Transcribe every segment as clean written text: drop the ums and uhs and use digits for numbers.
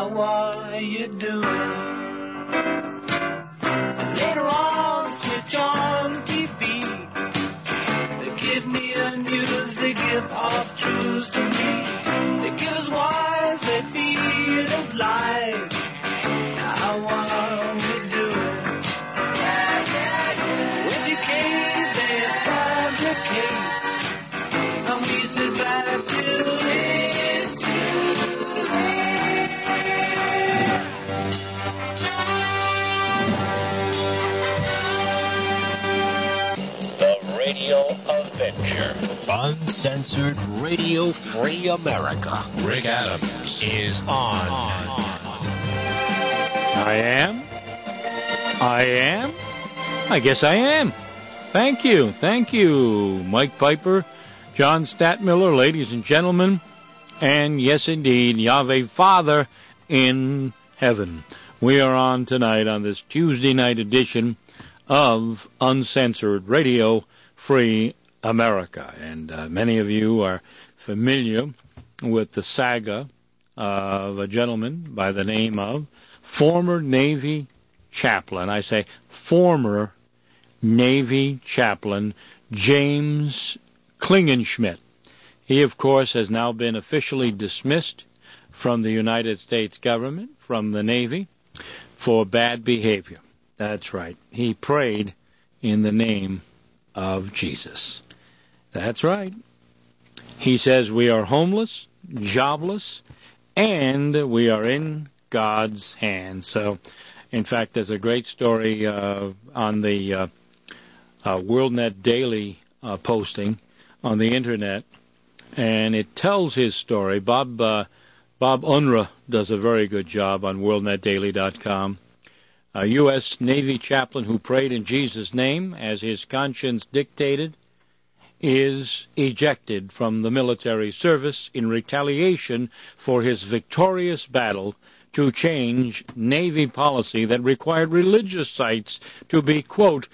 how are you doing? And later on, switch on TV. They give me the news, they give half truths to me. They give us whys, they feed us lies. How are we doing? Educate, they fabricate, and we sit back till it's too late. The Radio Adventure. Uncensored Radio Free America. Rick Adams is on. I am? I guess I am. Thank you, Mike Piper, John Statmiller, ladies and gentlemen, and yes, indeed, Yahweh Father in heaven. We are on tonight on this Tuesday night edition of Uncensored Radio Free America, and many of you are familiar with the saga of a gentleman by the name of former Navy chaplain. I say former Navy chaplain James Klingenschmitt. He, of course, has now been officially dismissed from the United States government, from the Navy, for bad behavior. That's right. He prayed in the name of Jesus. That's right. He says we are homeless, jobless, and we are in God's hands. So, in fact, there's a great story on the WorldNet Daily posting on the Internet, and it tells his story. Bob Unruh does a very good job on WorldNetDaily.com. A U.S. Navy chaplain who prayed in Jesus' name as his conscience dictated is ejected from the military service in retaliation for his victorious battle to change Navy policy that required religious sites to be, quote,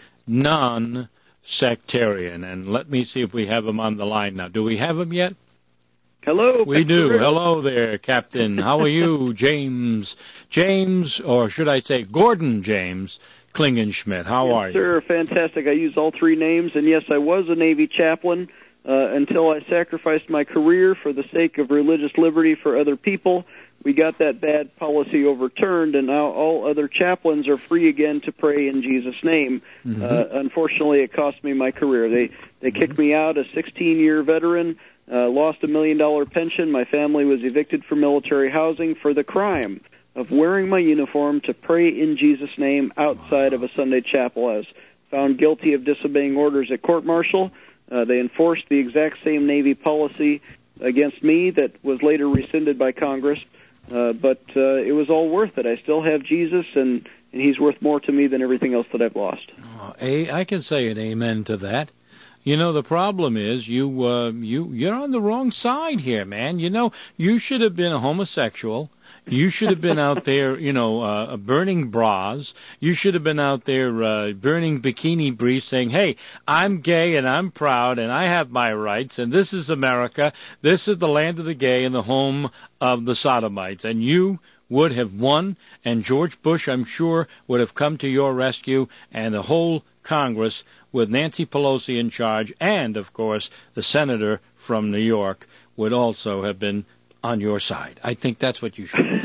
non-sectarian. And let me see if we have him on the line now. Do we have him yet? Hello. We do. Hello there, Captain. How are you, James? James, or should I say Gordon James Klingenschmitt. How are you? Sir, fantastic. I use all three names, and yes, I was a Navy chaplain until I sacrificed my career for the sake of religious liberty for other people. We got that bad policy overturned, and now all other chaplains are free again to pray in Jesus' name. Mm-hmm. Unfortunately, it cost me my career. They kicked me out, a 16-year veteran, lost $1 million pension. My family was evicted from military housing for the crime of wearing my uniform to pray in Jesus' name outside of a Sunday chapel. I was found guilty of disobeying orders at court-martial. They enforced the exact same Navy policy against me that was later rescinded by Congress. But it was all worth it. I still have Jesus, and he's worth more to me than everything else that I've lost. I can say an amen to that. You know, the problem is you're on the wrong side here, man. You know, you should have been a homosexual. You should have been out there, burning bras. You should have been out there burning bikini briefs saying, hey, I'm gay and I'm proud and I have my rights and this is America. This is the land of the gay and the home of the sodomites. And you would have won, and George Bush, I'm sure, would have come to your rescue, and the whole Congress with Nancy Pelosi in charge and, of course, the senator from New York would also have been on your side. I think that's what you should do.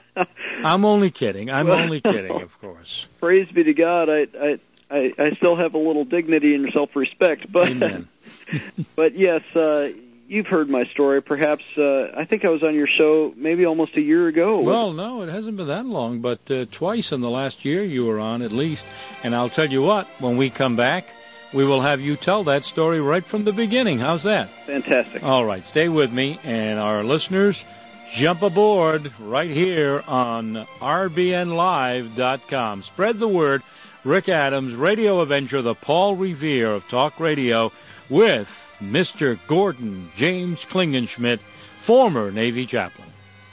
I'm only kidding. Only kidding, of course. Praise be to God. I still have a little dignity and self-respect. But, amen. But yes, you've heard my story. Perhaps, I think I was on your show maybe almost a year ago. Well, no, it hasn't been that long, but twice in the last year you were on at least. And I'll tell you what, when we come back, we will have you tell that story right from the beginning. How's that? Fantastic. All right, stay with me, and our listeners, jump aboard right here on RBNLive.com. Spread the word. Rick Adams, Radio Avenger, the Paul Revere of Talk Radio, with Mr. Gordon James Klingenschmitt, former Navy chaplain.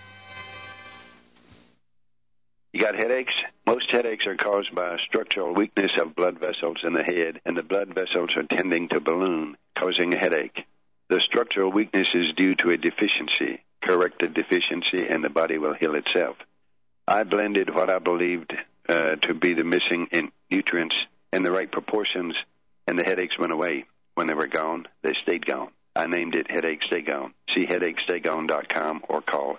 You got headaches? Most headaches are caused by a structural weakness of blood vessels in the head, and the blood vessels are tending to balloon, causing a headache. The structural weakness is due to a deficiency. Correct the deficiency, and the body will heal itself. I blended what I believed to be the missing nutrients in the right proportions, and the headaches went away. When they were gone, they stayed gone. I named it Headache Stay Gone. See headachestay-gone.com or call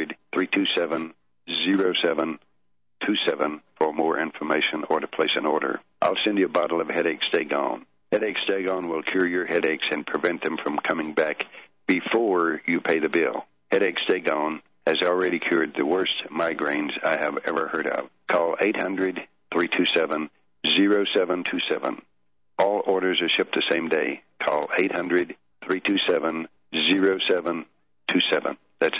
800-327-0727 for more information or to place an order. I'll send you a bottle of Headache Stay Gone. Headache Stay Gone will cure your headaches and prevent them from coming back before you pay the bill. Headache Stay Gone has already cured the worst migraines I have ever heard of. Call 800-327-0727. All orders are shipped the same day. Call 800-327-0727. That's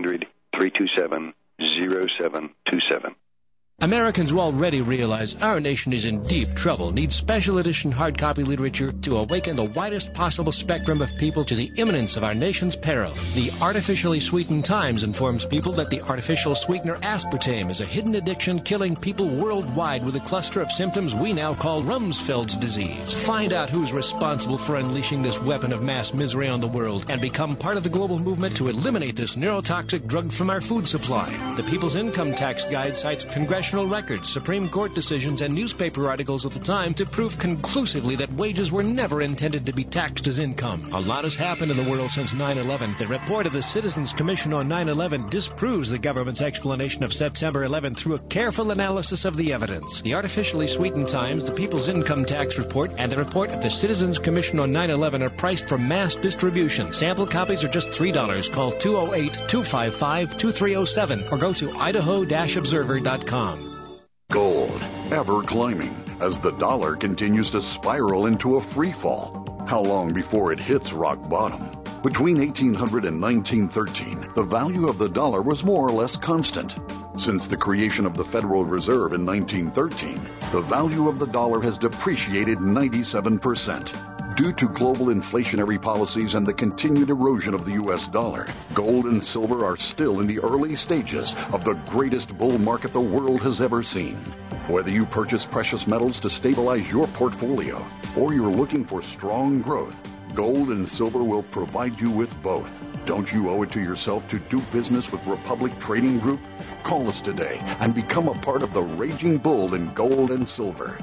800-327-0727. Americans who already realize our nation is in deep trouble need special edition hard copy literature to awaken the widest possible spectrum of people to the imminence of our nation's peril. The Artificially Sweetened Times informs people that the artificial sweetener aspartame is a hidden addiction killing people worldwide with a cluster of symptoms we now call Rumsfeld's disease. Find out who's responsible for unleashing this weapon of mass misery on the world and become part of the global movement to eliminate this neurotoxic drug from our food supply. The People's Income Tax Guide cites congressional records, Supreme Court decisions, and newspaper articles of the time to prove conclusively that wages were never intended to be taxed as income. A lot has happened in the world since 9/11. The report of the Citizens Commission on 9/11 disproves the government's explanation of September 11 through a careful analysis of the evidence. The Artificially Sweetened Times, the People's Income Tax Report, and the report of the Citizens Commission on 9/11 are priced for mass distribution. Sample copies are just $3. Call 208-255-2307 or go to idaho-observer.com. Gold, ever climbing, as the dollar continues to spiral into a free fall. How long before it hits rock bottom? Between 1800 and 1913, the value of the dollar was more or less constant. Since the creation of the Federal Reserve in 1913, the value of the dollar has depreciated 97%. Due to global inflationary policies and the continued erosion of the U.S. dollar, gold and silver are still in the early stages of the greatest bull market the world has ever seen. Whether you purchase precious metals to stabilize your portfolio or you're looking for strong growth, gold and silver will provide you with both. Don't you owe it to yourself to do business with Republic Trading Group? Call us today and become a part of the raging bull in gold and silver.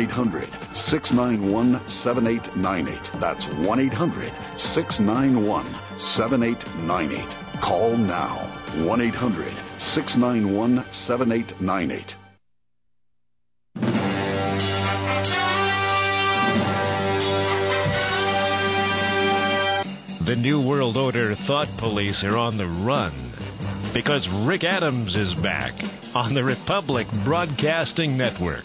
1-800-691-7898. That's 1-800-691-7898. Call now. 1-800-691-7898. The New World Order Thought Police are on the run because Rick Adams is back on the Republic Broadcasting Network.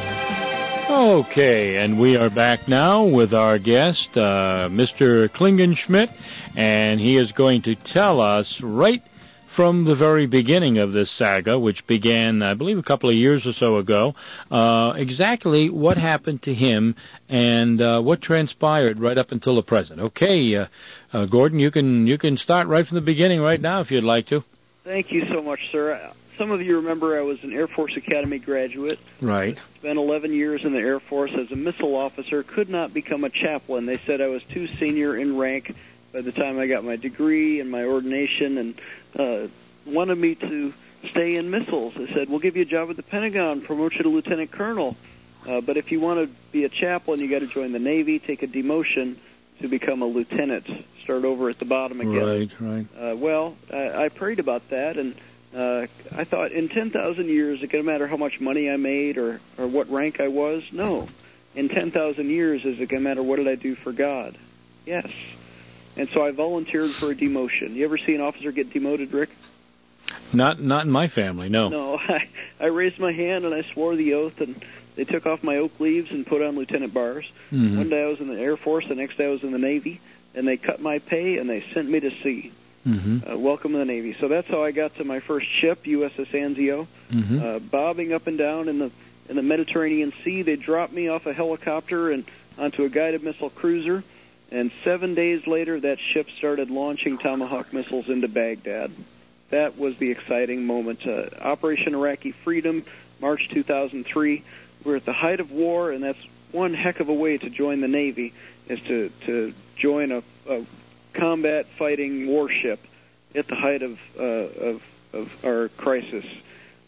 Okay, and we are back now with our guest, Mr. Klingenschmitt, and he is going to tell us right from the very beginning of this saga, which began, I believe, a couple of years or so ago, exactly what happened to him and what transpired right up until the present. Okay, Gordon, you can start right from the beginning right now if you'd like to. Thank you so much, sir. Some of you remember I was an Air Force Academy graduate. Right. Spent 11 years in the Air Force as a missile officer, could not become a chaplain. They said I was too senior in rank by the time I got my degree and my ordination, and wanted me to stay in missiles. They said, we'll give you a job at the Pentagon, promote you to lieutenant colonel. But if you want to be a chaplain, you got to join the Navy, take a demotion to become a lieutenant, start over at the bottom again. Right. I prayed about that, and I thought, in 10,000 years, is it going to matter how much money I made or what rank I was? No. In 10,000 years, is it going to matter what did I do for God? Yes. And so I volunteered for a demotion. You ever see an officer get demoted, Rick? Not in my family, no. No, I raised my hand and I swore the oath, and they took off my oak leaves and put on lieutenant bars. Mm-hmm. One day I was in the Air Force, the next day I was in the Navy, and they cut my pay and they sent me to sea. Mm-hmm. Welcome to the Navy. So that's how I got to my first ship, USS Anzio, bobbing up and down in the Mediterranean Sea. They dropped me off a helicopter and onto a guided missile cruiser, and 7 days later that ship started launching Tomahawk missiles into Baghdad. That was the exciting moment. Operation Iraqi Freedom, March 2003. We're at the height of war, and that's one heck of a way to join the Navy, is to join a combat fighting warship at the height of our crisis.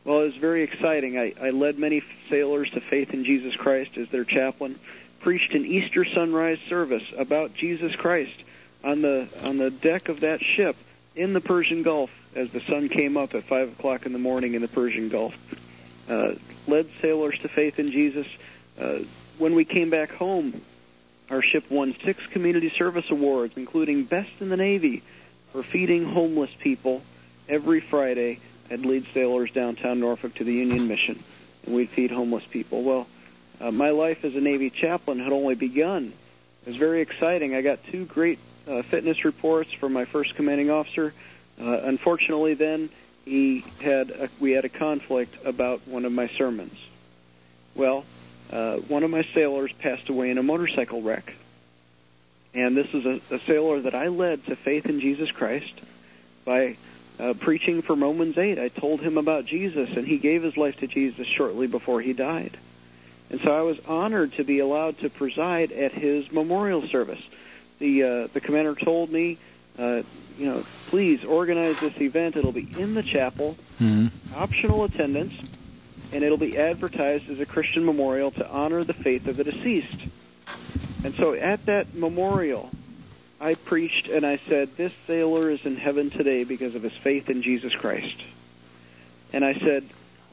Well, it was very exciting. I led many sailors to faith in Jesus Christ as their chaplain, preached an Easter sunrise service about Jesus Christ on the deck of that ship in the Persian Gulf as the sun came up at 5 o'clock in the morning in the Persian Gulf. Led sailors to faith in Jesus. When we came back home, our ship won 6 community service awards, including Best in the Navy for feeding homeless people every Friday. I'd lead sailors downtown Norfolk to the Union Mission, and we'd feed homeless people. Well, my life as a Navy chaplain had only begun. It was very exciting. I got 2 great fitness reports from my first commanding officer. Unfortunately, then we had a conflict about one of my sermons. Well, one of my sailors passed away in a motorcycle wreck, and this is a sailor that I led to faith in Jesus Christ by preaching from Romans 8. I told him about Jesus, and he gave his life to Jesus shortly before he died. And so I was honored to be allowed to preside at his memorial service. The commander told me, please organize this event. It'll be in the chapel, optional attendance, and it'll be advertised as a Christian memorial to honor the faith of the deceased. And so at that memorial, I preached and I said, this sailor is in heaven today because of his faith in Jesus Christ. And I said,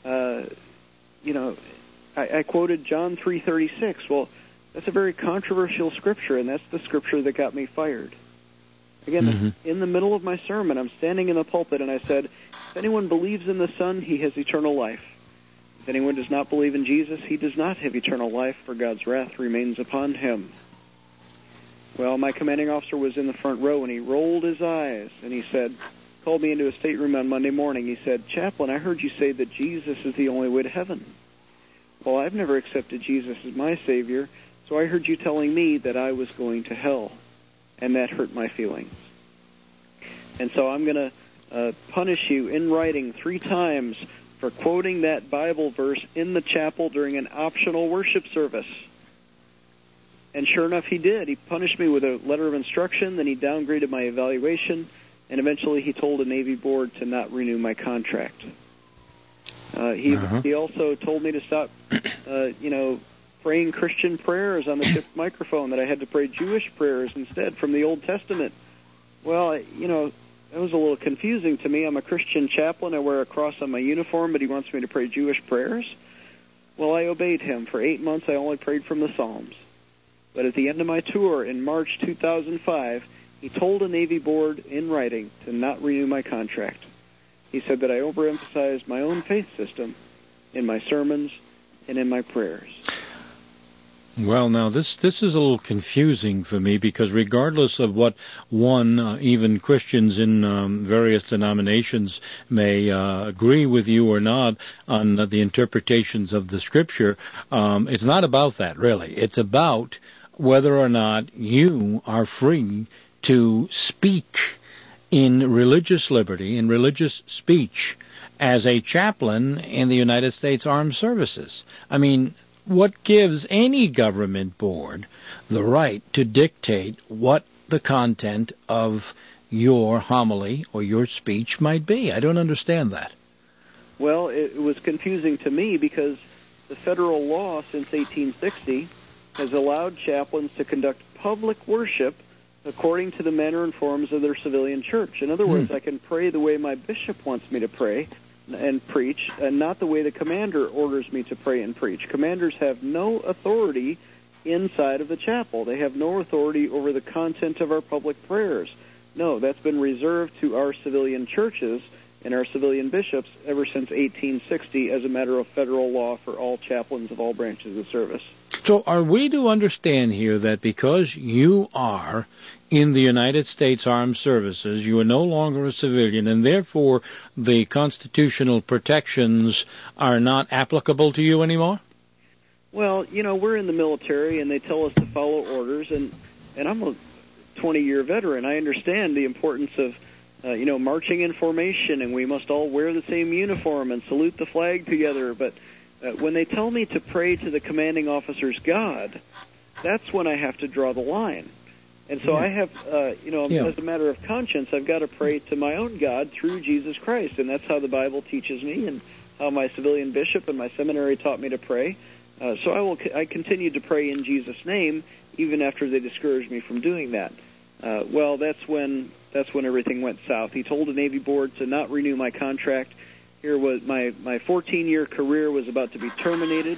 I quoted John 3:36. Well, that's a very controversial scripture, and that's the scripture that got me fired. Again, in the middle of my sermon, I'm standing in the pulpit, and I said, if anyone believes in the Son, he has eternal life. If anyone does not believe in Jesus, he does not have eternal life, for God's wrath remains upon him. Well, my commanding officer was in the front row, and he rolled his eyes, and he said, called me into a stateroom on Monday morning. He said, Chaplain, I heard you say that Jesus is the only way to heaven. Well, I've never accepted Jesus as my Savior, so I heard you telling me that I was going to hell, and that hurt my feelings. And so I'm going to punish you in writing 3 times for quoting that Bible verse in the chapel during an optional worship service. And sure enough, he did. He punished me with a letter of instruction, then he downgraded my evaluation, and eventually he told a Navy board to not renew my contract. He also told me to stop, praying Christian prayers on the ship's microphone, that I had to pray Jewish prayers instead from the Old Testament. Well, that was a little confusing to me. I'm a Christian chaplain. I wear a cross on my uniform, but he wants me to pray Jewish prayers. Well, I obeyed him. For 8 months, I only prayed from the Psalms. But at the end of my tour in March 2005, he told a Navy board in writing to not renew my contract. He said that I overemphasized my own faith system in my sermons and in my prayers. Well, now, this is a little confusing for me, because regardless of what even Christians in various denominations may agree with you or not on the interpretations of the Scripture, it's not about that, really. It's about whether or not you are free to speak in religious liberty, in religious speech, as a chaplain in the United States Armed Services. I mean, what gives any government board the right to dictate what the content of your homily or your speech might be? I don't understand that. Well, it was confusing to me because the federal law since 1860 has allowed chaplains to conduct public worship according to the manner and forms of their civilian church. In other words, I can pray the way my bishop wants me to pray and preach, and not the way the commander orders me to pray and preach. Commanders have no authority inside of the chapel. They have no authority over the content of our public prayers. No, that's been reserved to our civilian churches and our civilian bishops ever since 1860 as a matter of federal law for all chaplains of all branches of service. So are we to understand here that because you are in the United States Armed Services, you are no longer a civilian, and therefore the constitutional protections are not applicable to you anymore? Well, we're in the military, and they tell us to follow orders, and I'm a 20-year veteran. I understand the importance of, marching in formation, and we must all wear the same uniform and salute the flag together, but when they tell me to pray to the commanding officer's God, that's when I have to draw the line. And so I have, as a matter of conscience, I've got to pray to my own God through Jesus Christ, and that's how the Bible teaches me and how my civilian bishop and my seminary taught me to pray. So I continued to pray in Jesus' name, even after they discouraged me from doing that. Well, that's when everything went south. He told the Navy board to not renew my contract. Here was my 14-year career was about to be terminated,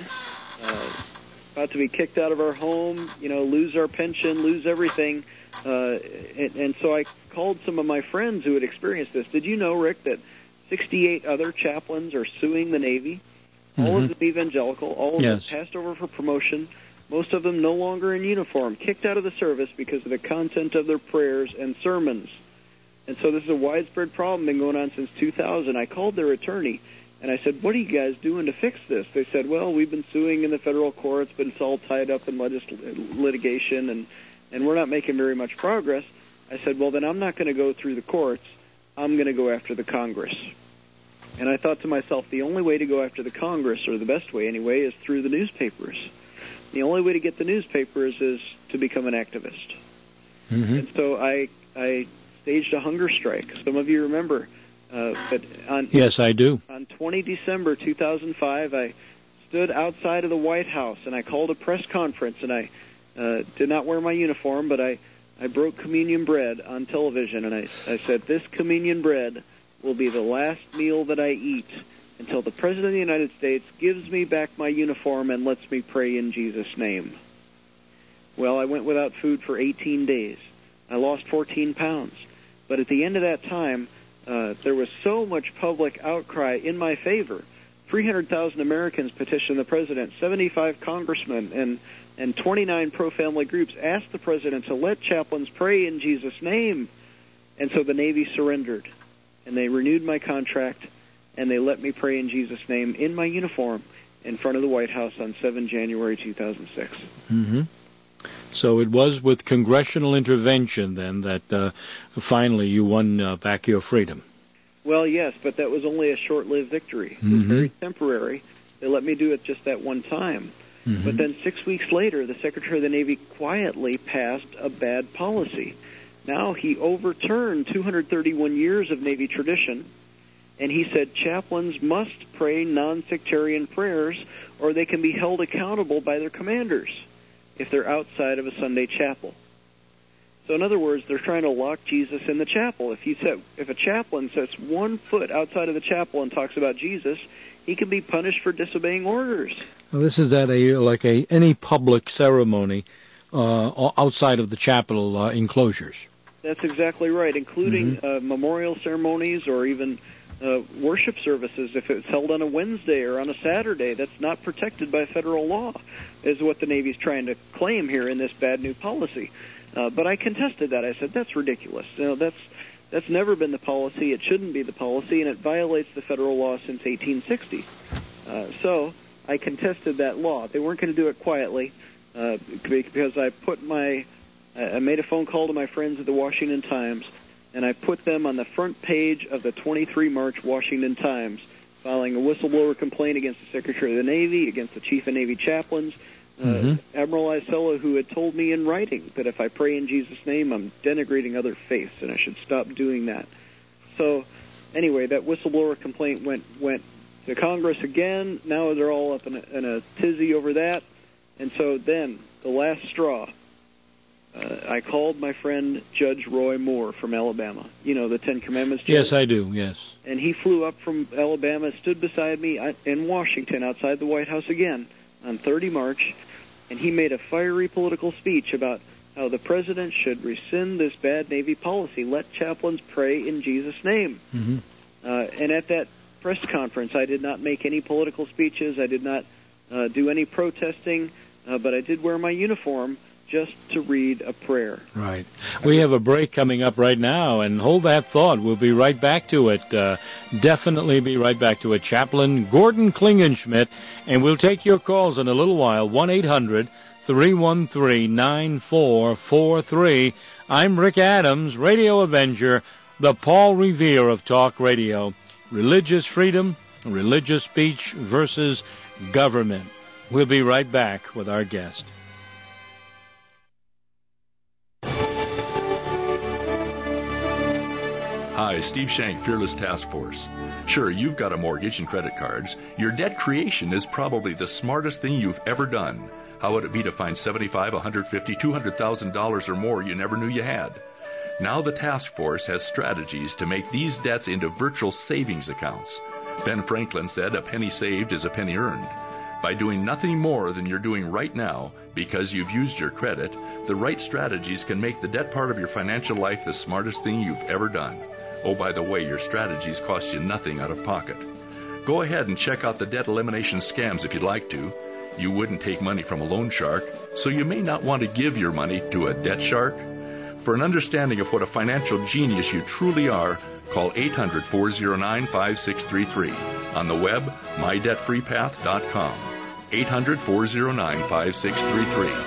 about to be kicked out of our home, lose our pension, lose everything. And so I called some of my friends who had experienced this. Did you know, Rick, that 68 other chaplains are suing the Navy? All of them evangelical, all of them passed over for promotion, most of them no longer in uniform, kicked out of the service because of the content of their prayers and sermons. And so this is a widespread problem, been going on since 2000. I called their attorney, and I said, what are you guys doing to fix this? They said, well, we've been suing in the federal courts, but it's all tied up in litigation, and we're not making very much progress. I said, well, then I'm not going to go through the courts. I'm going to go after the Congress. And I thought to myself, the only way to go after the Congress, or the best way anyway, is through the newspapers. The only way to get the newspapers is to become an activist. And so I staged a hunger strike. Some of you remember. Yes, I do. On 20 December 2005, I stood outside of the White House, and I called a press conference, and I did not wear my uniform, but I broke communion bread on television, and I said, this communion bread will be the last meal that I eat until the President of the United States gives me back my uniform and lets me pray in Jesus' name. Well, I went without food for 18 days. I lost 14 pounds. But at the end of that time, there was so much public outcry in my favor. 300,000 Americans petitioned the President, 75 congressmen, and 29 pro-family groups asked the President to let chaplains pray in Jesus' name. And so the Navy surrendered. And they renewed my contract, and they let me pray in Jesus' name in my uniform in front of the White House on 7 January 2006. So it was with congressional intervention, then, that finally you won back your freedom. Well, yes, but that was only a short-lived victory. It was very temporary. They let me do it just that one time. But then 6 weeks later, the Secretary of the Navy quietly passed a bad policy. Now he overturned 231 years of Navy tradition, and he said chaplains must pray non-sectarian prayers or they can be held accountable by their commanders if they're outside of a Sunday chapel. So in other words, they're trying to lock Jesus in the chapel. If a chaplain sets 1 foot outside of the chapel and talks about Jesus, he can be punished for disobeying orders. Well, this is at any public ceremony outside of the chapel enclosures. That's exactly right, including memorial ceremonies or even worship services. If it's held on a Wednesday or on a Saturday, that's not protected by federal law, is what the Navy's trying to claim here in this bad new policy. But I contested that. I said, that's ridiculous. That's never been the policy. It shouldn't be the policy, and it violates the federal law since 1860. So I contested that law. They weren't going to do it quietly because I made a phone call to my friends at the Washington Times, and I put them on the front page of the 23 March Washington Times, filing a whistleblower complaint against the Secretary of the Navy, against the Chief of Navy Chaplains, Admiral Isella, who had told me in writing that if I pray in Jesus' name, I'm denigrating other faiths, and I should stop doing that. So, anyway, that whistleblower complaint went to Congress again. Now they're all up in a tizzy over that. And so then, the last straw, I called my friend Judge Roy Moore from Alabama. You know, the Ten Commandments judge? Yes, I do, yes. And he flew up from Alabama, stood beside me in Washington outside the White House again on 30 March, and he made a fiery political speech about how the President should rescind this bad Navy policy, let chaplains pray in Jesus' name. And at that press conference, I did not make any political speeches. I did not do any protesting, but I did wear my uniform just to read a prayer. Right. We have a break coming up right now, and hold that thought. We'll be right back to it. Definitely be right back to it. Chaplain Gordon Klingenschmitt, and we'll take your calls in a little while. 1-800-313-9443. I'm Rick Adams, Radio Avenger, the Paul Revere of Talk Radio. Religious freedom, religious speech versus government. We'll be right back with our guest. Hi, Steve Shank, Fearless Task Force. Sure, you've got a mortgage and credit cards. Your debt creation is probably the smartest thing you've ever done. How would it be to find $75,000, $150,000, $200,000 or more you never knew you had? Now the task force has strategies to make these debts into virtual savings accounts. Ben Franklin said, "A penny saved is a penny earned." By doing nothing more than you're doing right now because you've used your credit, the right strategies can make the debt part of your financial life the smartest thing you've ever done. Oh, by the way, your strategies cost you nothing out of pocket. Go ahead and check out the debt elimination scams if you'd like to. You wouldn't take money from a loan shark, so you may not want to give your money to a debt shark. For an understanding of what a financial genius you truly are, call 800-409-5633. On the web, mydebtfreepath.com. 800-409-5633.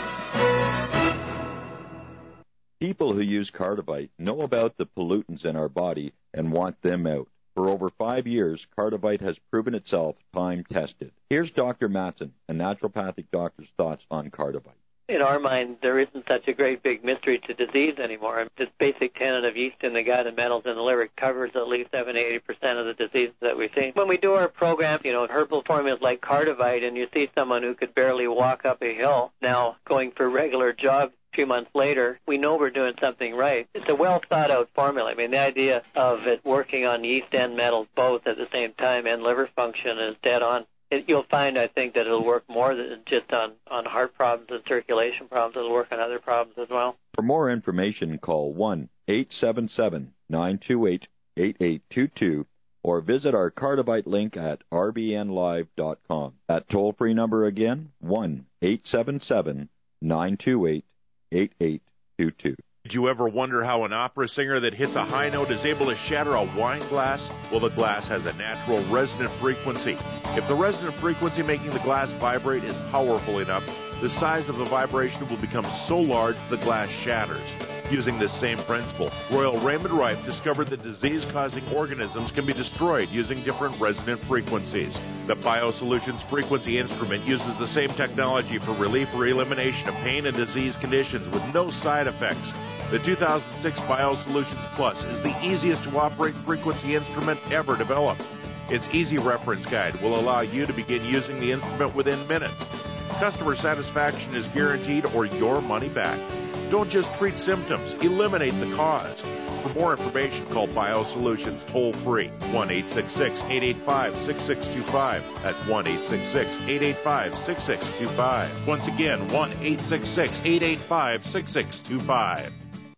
People who use Cardivite know about the pollutants in our body and want them out. For over 5 years, Cardivite has proven itself time-tested. Here's Dr. Matson, a naturopathic doctor's thoughts on Cardivite. In our mind, there isn't such a great big mystery to disease anymore. This basic tenet of yeast in the gut and metals in the liver covers at least 70-80% of the diseases that we see. When we do our program, herbal formulas like Cardivite, and you see someone who could barely walk up a hill now going for regular jogs a few months later, we know we're doing something right. It's a well-thought-out formula. I mean, the idea of it working on yeast and metals both at the same time and liver function is dead on. You'll find, I think, that it'll work more than just on heart problems and circulation problems. It'll work on other problems as well. For more information, call 1-877-928-8822 or visit our Cardivite link at rbnlive.com. That toll-free number again, 1-877-928-8822. Did you ever wonder how an opera singer that hits a high note is able to shatter a wine glass? Well, the glass has a natural resonant frequency. If the resonant frequency making the glass vibrate is powerful enough, the size of the vibration will become so large the glass shatters. Using this same principle, Royal Raymond Rife discovered that disease-causing organisms can be destroyed using different resonant frequencies. The BioSolutions frequency instrument uses the same technology for relief or elimination of pain and disease conditions with no side effects. The 2006 BioSolutions Plus is the easiest to operate frequency instrument ever developed. Its easy reference guide will allow you to begin using the instrument within minutes. Customer satisfaction is guaranteed or your money back. Don't just treat symptoms, eliminate the cause. For more information, call BioSolutions toll-free, 1-866-885-6625. That's 1-866-885-6625. Once again, 1-866-885-6625.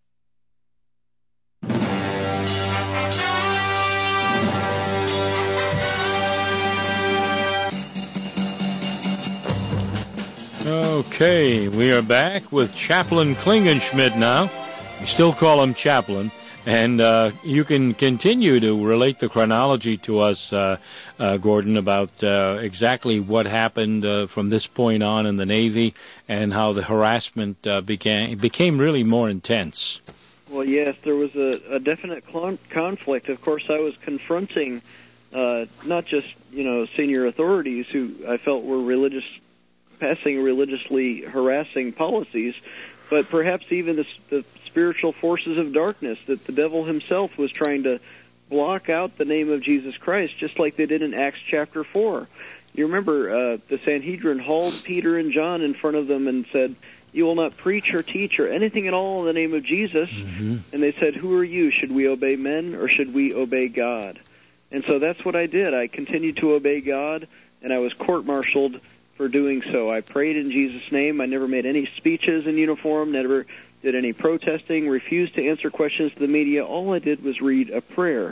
Okay, we are back with Chaplain Klingenschmidt now. We still call him Chaplain. And you can continue to relate the chronology to us, Gordon, about exactly what happened from this point on in the Navy and how the harassment became really more intense. Well, yes, there was a definite conflict. Of course, I was confronting not just senior authorities who I felt were passing religiously harassing policies, but perhaps even the spiritual forces of darkness, that the devil himself was trying to block out the name of Jesus Christ, just like they did in Acts chapter 4. You remember the Sanhedrin hauled Peter and John in front of them and said, "You will not preach or teach or anything at all in the name of Jesus." Mm-hmm. And they said, "Who are you? Should we obey men or should we obey God?" And so that's what I did. I continued to obey God, and I was court-martialed for doing so. I prayed in Jesus' name. I never made any speeches in uniform, never did any protesting, refused to answer questions to the media. All I did was read a prayer.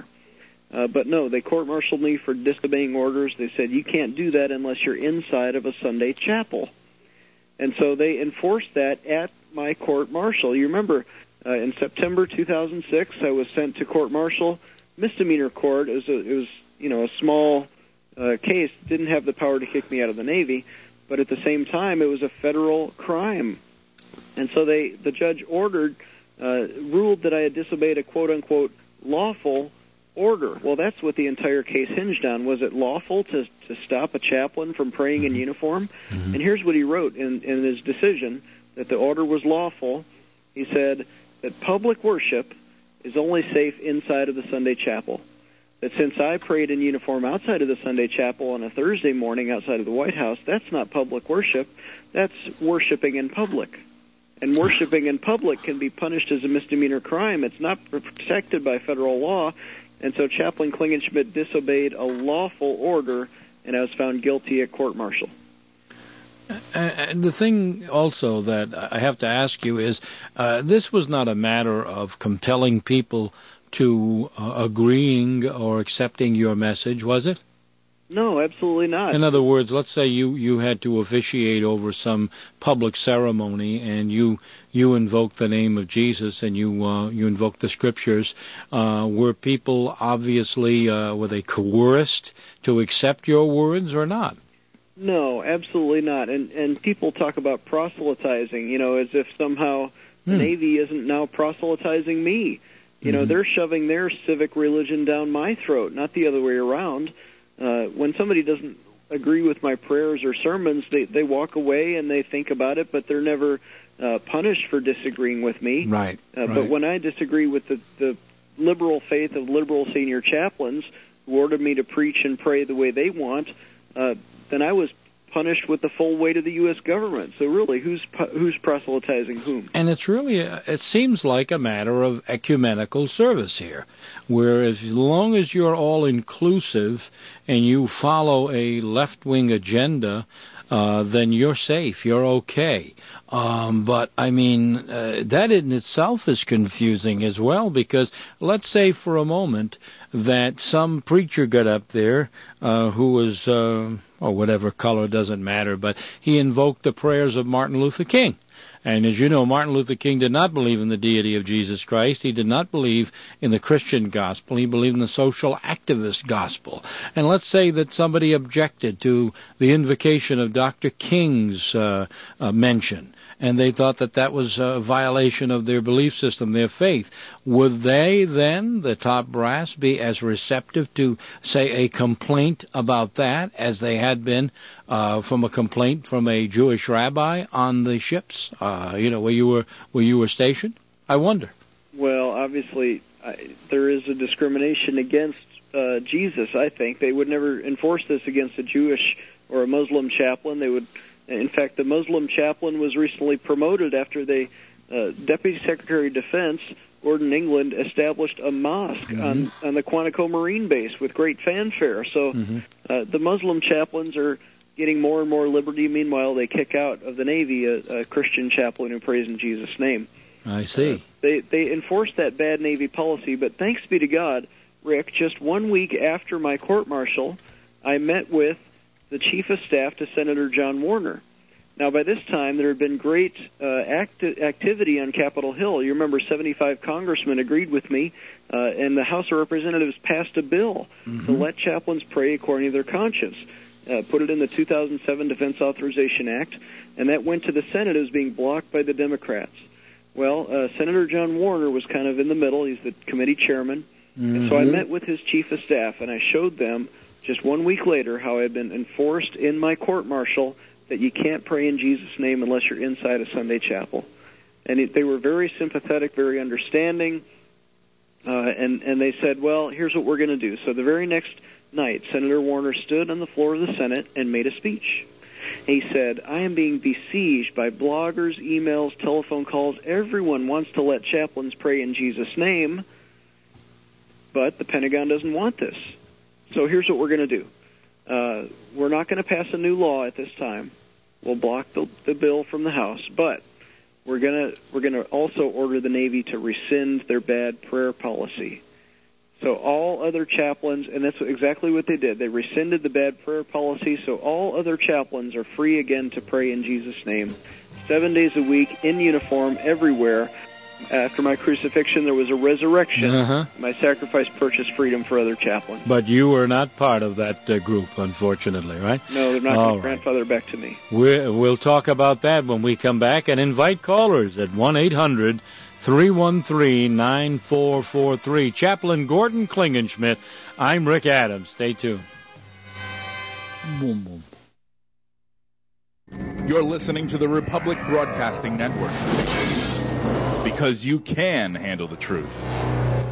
But no, they court-martialed me for disobeying orders. They said, "You can't do that unless you're inside of a Sunday chapel." And so they enforced that at my court-martial. You remember, in September 2006, I was sent to court-martial, misdemeanor court. It was a small case, didn't have the power to kick me out of the Navy, but at the same time, it was a federal crime. And so the judge ruled that I had disobeyed a quote-unquote lawful order. Well, that's what the entire case hinged on. Was it lawful to stop a chaplain from praying in uniform? Mm-hmm. And here's what he wrote in his decision, that the order was lawful. He said that public worship is only safe inside of the Sunday chapel. That since I prayed in uniform outside of the Sunday chapel on a Thursday morning outside of the White House, that's not public worship. That's worshiping in public. And worshiping in public can be punished as a misdemeanor crime. It's not protected by federal law. And so Chaplain Klingenschmitt disobeyed a lawful order, and I was found guilty at court-martial. And the thing also that I have to ask you is, this was not a matter of compelling people to agreeing or accepting your message, was it? No, absolutely not. In other words, let's say you had to officiate over some public ceremony, and you invoked the name of Jesus, and you invoked the Scriptures. Were people obviously were they coerced to accept your words or not? No, absolutely not. And people talk about proselytizing, as if somehow the Navy isn't now proselytizing me. They're shoving their civic religion down my throat, not the other way around. When somebody doesn't agree with my prayers or sermons, they walk away and they think about it, but they're never punished for disagreeing with me. Right. But when I disagree with the liberal faith of liberal senior chaplains who ordered me to preach and pray the way they want, then I was punished with the full weight of the U.S. government. So really, who's proselytizing whom? And it's really, it seems like a matter of ecumenical service here, where as long as you're all inclusive and you follow a left-wing agenda, then you're safe, you're okay. But, I mean, that in itself is confusing as well, because let's say for a moment that some preacher got up there who was, or whatever color, doesn't matter, but he invoked the prayers of Martin Luther King. And as you know, Martin Luther King did not believe in the deity of Jesus Christ. He did not believe in the Christian gospel. He believed in the social activist gospel. And let's say that somebody objected to the invocation of Dr. King's mention, and they thought that that was a violation of their belief system, their faith. Would they then, the top brass, be as receptive to, say, a complaint about that as they had been from a complaint from a Jewish rabbi on the ships, where you were stationed? I wonder. Well, obviously, there is a discrimination against Jesus, I think. They would never enforce this against a Jewish or a Muslim chaplain. They would. In fact, the Muslim chaplain was recently promoted after the Deputy Secretary of Defense, Gordon England, established a mosque on the Quantico Marine Base with great fanfare. So the Muslim chaplains are getting more and more liberty. Meanwhile, they kick out of the Navy a Christian chaplain who prays in Jesus' name. I see. They enforced that bad Navy policy, but thanks be to God, Rick, just 1 week after my court-martial, I met with the Chief of Staff to Senator John Warner. Now, by this time, there had been great activity on Capitol Hill. You remember 75 congressmen agreed with me, and the House of Representatives passed a bill to let chaplains pray according to their conscience, put it in the 2007 Defense Authorization Act, and that went to the Senate as being blocked by the Democrats. Well, Senator John Warner was kind of in the middle. He's the committee chairman. And so I met with his Chief of Staff, and I showed them just 1 week later how I had been enforced in my court-martial that you can't pray in Jesus' name unless you're inside a Sunday chapel. And they were very sympathetic, very understanding, and they said, well, here's what we're going to do. So the very next night, Senator Warner stood on the floor of the Senate and made a speech. He said, I am being besieged by bloggers, emails, telephone calls. Everyone wants to let chaplains pray in Jesus' name, but the Pentagon doesn't want this. So here's what we're going to do. We're not going to pass a new law at this time. We'll block the bill from the House, but we're going to also order the Navy to rescind their bad prayer policy. So all other chaplains, and that's exactly what they did. They rescinded the bad prayer policy, so all other chaplains are free again to pray in Jesus' name, 7 days a week, in uniform, everywhere. After my crucifixion, there was a resurrection. My sacrifice purchased freedom for other chaplains. But you were not part of that group, unfortunately, right? No, they're not going to grandfather back to me. We'll talk about that when we come back and invite callers at 1-800-313-9443. Chaplain Gordon Klingenschmitt. I'm Rick Adams. Stay tuned. Boom, boom. You're listening to the Republic Broadcasting Network. Because you can handle the truth.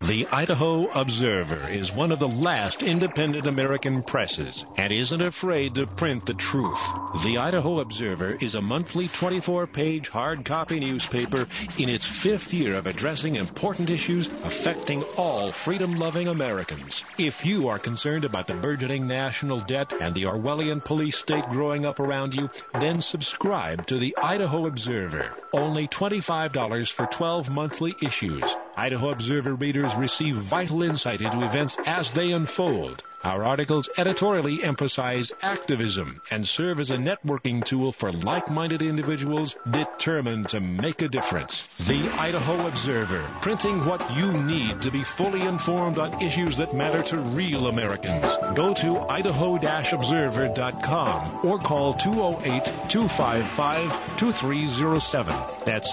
The Idaho Observer is one of the last independent American presses and isn't afraid to print the truth. The Idaho Observer is a monthly 24-page hard copy newspaper in its 5th year of addressing important issues affecting all freedom-loving Americans. If you are concerned about the burgeoning national debt and the Orwellian police state growing up around you, then subscribe to the Idaho Observer. Only $25 for 12 monthly issues. Idaho Observer readers receive vital insight into events as they unfold. Our articles editorially emphasize activism and serve as a networking tool for like-minded individuals determined to make a difference. The Idaho Observer, printing what you need to be fully informed on issues that matter to real Americans. Go to idaho-observer.com or call 208-255-2307. That's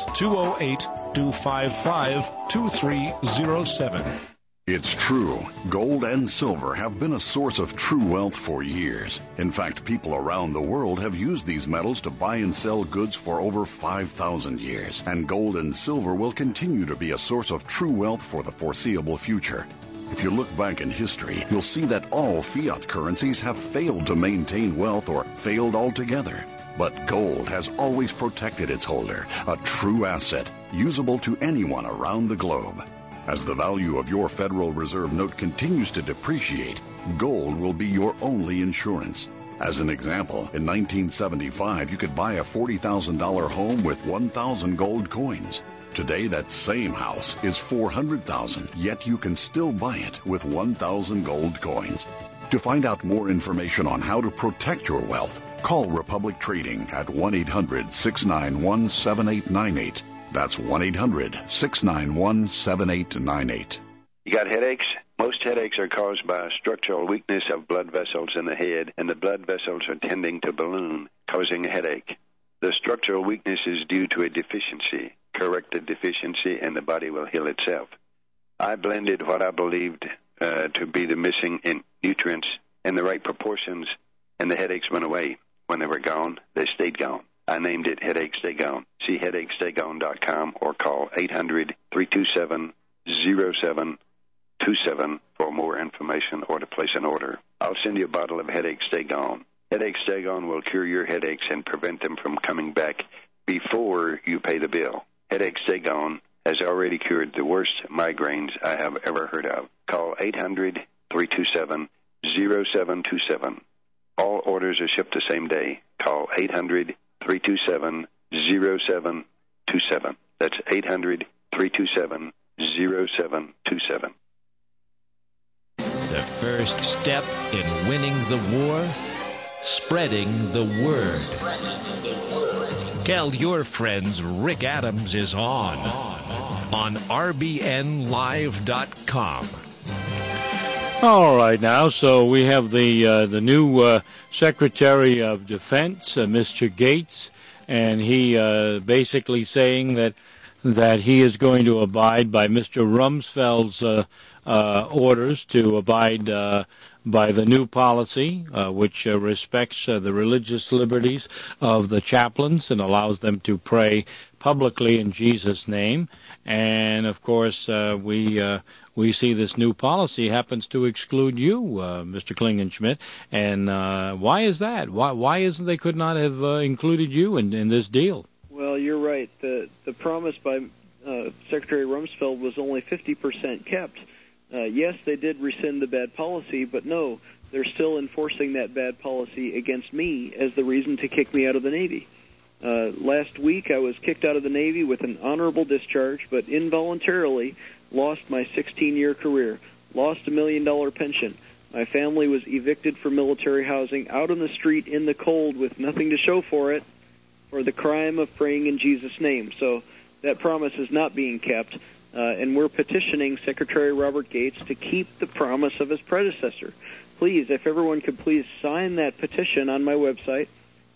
208-255-2307. It's true. Gold and silver have been a source of true wealth for years. In fact, people around the world have used these metals to buy and sell goods for over 5,000 years. And gold and silver will continue to be a source of true wealth for the foreseeable future. If you look back in history, you'll see that all fiat currencies have failed to maintain wealth or failed altogether. But gold has always protected its holder, a true asset, usable to anyone around the globe. As the value of your Federal Reserve note continues to depreciate, gold will be your only insurance. As an example, in 1975, you could buy a $40,000 home with 1,000 gold coins. Today, that same house is $400,000, yet you can still buy it with 1,000 gold coins. To find out more information on how to protect your wealth, call Republic Trading at 1-800-691-7898. That's 1-800-691-7898. You got headaches? Most headaches are caused by a structural weakness of blood vessels in the head, and the blood vessels are tending to balloon, causing a headache. The structural weakness is due to a deficiency. Correct the deficiency, and the body will heal itself. I blended what I believed to be the missing in nutrients in the right proportions, and the headaches went away. When they were gone, they stayed gone. I named it Headache Stay Gone. See headachestay-gone.com or call 800-327-0727 for more information or to place an order. I'll send you a bottle of Headache Stay Gone. Headache Stay Gone will cure your headaches and prevent them from coming back before you pay the bill. Headache Stay Gone has already cured the worst migraines I have ever heard of. Call 800-327-0727. All orders are shipped the same day. Call 800-327-0727. That's 800-327-0727. The first step in winning the war? Spreading the word. Tell your friends Rick Adams is on RBNLive.com. All right, now, so we have the new Secretary of Defense, Mr. Gates, and he basically saying that he is going to abide by Mr. Rumsfeld's orders to abide by the new policy, which respects the religious liberties of the chaplains and allows them to pray publicly in Jesus' name. And, of course, we see this new policy happens to exclude you, Mr. Klingenschmitt. And why is that? Why isn't they could not have included you in this deal? Well, you're right. The promise by Secretary Rumsfeld was only 50% kept. Yes, they did rescind the bad policy, but no, they're still enforcing that bad policy against me as the reason to kick me out of the Navy. Last week, I was kicked out of the Navy with an honorable discharge, but involuntarily lost my 16-year career, lost $1 million pension. My family was evicted from military housing, out on the street in the cold with nothing to show for it, for the crime of praying in Jesus' name. So that promise is not being kept, and we're petitioning Secretary Robert Gates to keep the promise of his predecessor. Please, if everyone could please sign that petition on my website,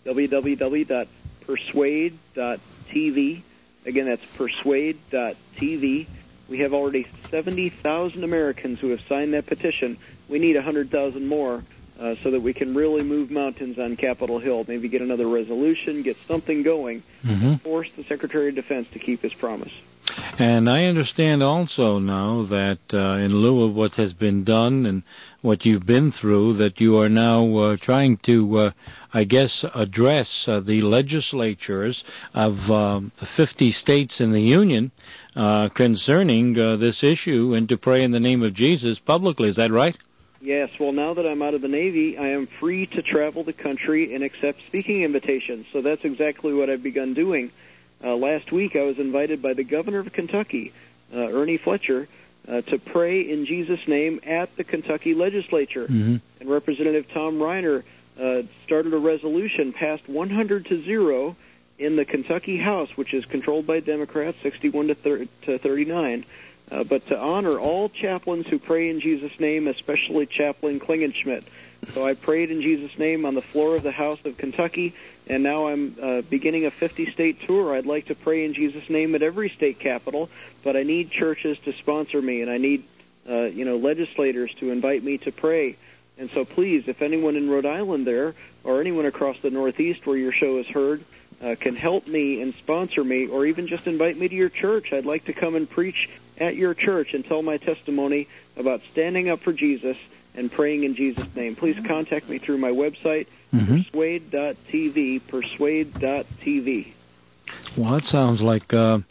www.persuade.tv. Again, that's persuade.tv. We have already 70,000 Americans who have signed that petition. We need 100,000 more so that we can really move mountains on Capitol Hill, maybe get another resolution, get something going, force the Secretary of Defense to keep his promise. And I understand also now that in lieu of what has been done and what you've been through, that you are now trying to, I guess, address the legislatures of the 50 states in the Union concerning this issue and to pray in the name of Jesus publicly. Is that right? Yes. Well, now that I'm out of the Navy, I am free to travel the country and accept speaking invitations. So that's exactly what I've begun doing. Last week, I was invited by the governor of Kentucky, Ernie Fletcher, to pray in Jesus' name at the Kentucky legislature. Mm-hmm. And Representative Tom Reiner started a resolution passed 100-0 in the Kentucky House, which is controlled by Democrats, 61 to 39, but to honor all chaplains who pray in Jesus' name, especially Chaplain Klingenschmitt. So I prayed in Jesus' name on the floor of the House of Kentucky, and now I'm beginning a 50-state tour. I'd like to pray in Jesus' name at every state capital, but I need churches to sponsor me, and I need legislators to invite me to pray. And so please, if anyone in Rhode Island there or anyone across the Northeast where your show is heard can help me and sponsor me or even just invite me to your church, I'd like to come and preach at your church and tell my testimony about standing up for Jesus and praying in Jesus' name. Please contact me through my website, persuade.tv, persuade.tv. Well, that sounds like an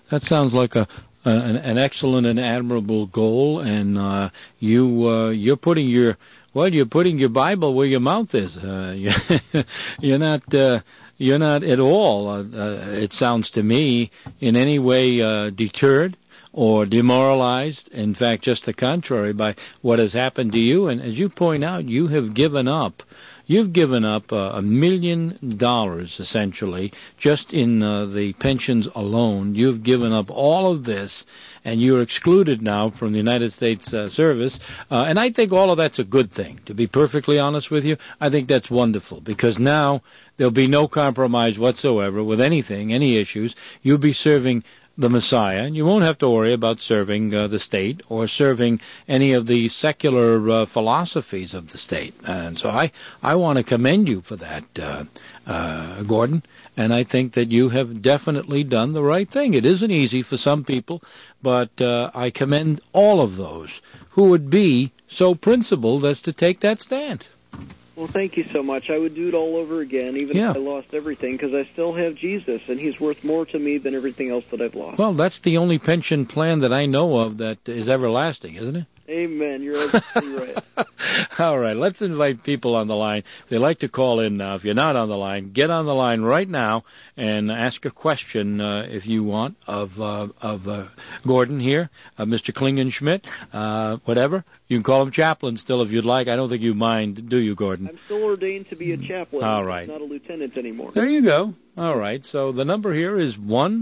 excellent and admirable goal, and you're putting your Bible where your mouth is. You're not at all. It sounds to me in any way deterred or demoralized. In fact, just the contrary by what has happened to you. And as you point out, you have given up. You've given up $1 million, essentially, just in the pensions alone. You've given up all of this, and you're excluded now from the United States service. And I think all of that's a good thing, to be perfectly honest with you. I think that's wonderful, because now there'll be no compromise whatsoever with anything, any issues. You'll be serving the Messiah, and you won't have to worry about serving the state or serving any of the secular philosophies of the state. And so I want to commend you for that, Gordon, and I think that you have definitely done the right thing. It isn't easy for some people, but I commend all of those who would be so principled as to take that stand. Well, thank you so much. I would do it all over again, even if I lost everything, because I still have Jesus, and he's worth more to me than everything else that I've lost. Well, that's the only pension plan that I know of that is everlasting, isn't it? Amen. You're absolutely right. All right, let's invite people on the line. If they like to call in now, if you're not on the line, get on the line right now and ask a question if you want of Gordon here, Mr. Klingenschmitt, whatever. You can call him chaplain still if you'd like. I don't think you mind, do you, Gordon? I'm still ordained to be a chaplain. All right. I'm not a lieutenant anymore. There you go. All right, so the number here is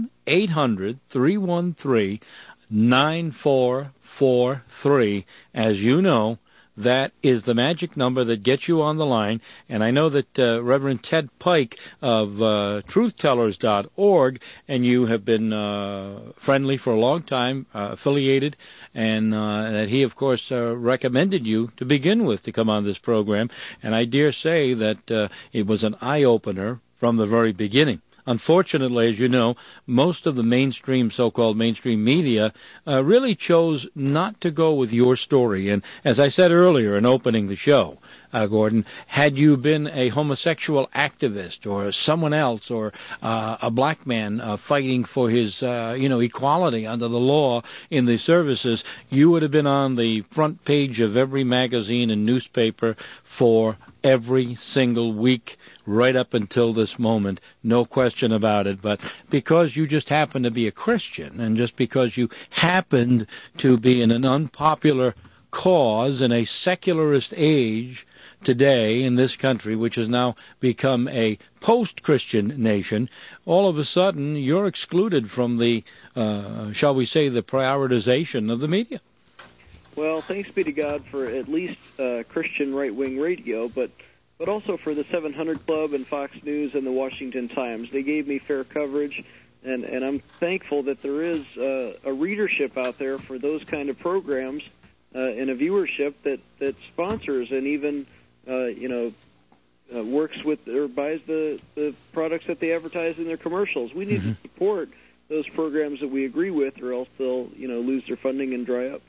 1-800-313-9443. As you know, that is the magic number that gets you on the line. And I know that Reverend Ted Pike of truthtellers.org, and you have been friendly for a long time, affiliated, and that he, of course, recommended you to begin with to come on this program. And I dare say that it was an eye-opener from the very beginning. Unfortunately, as you know, most of the mainstream, so-called mainstream media really chose not to go with your story. And as I said earlier in opening the show, Gordon, had you been a homosexual activist or someone else or a black man fighting for his, equality under the law in the services, you would have been on the front page of every magazine and newspaper for every single week right up until this moment, no question about it. But because you just happen to be a Christian and just because you happened to be in an unpopular cause in a secularist age today in this country, which has now become a post-Christian nation, all of a sudden you're excluded from the, shall we say, the prioritization of the media. Well, thanks be to God for at least Christian right-wing radio, but also for the 700 Club and Fox News and the Washington Times. They gave me fair coverage, and I'm thankful that there is a readership out there for those kind of programs and a viewership that sponsors and even, works with or buys the products that they advertise in their commercials. We need to support those programs that we agree with, or else they'll, lose their funding and dry up.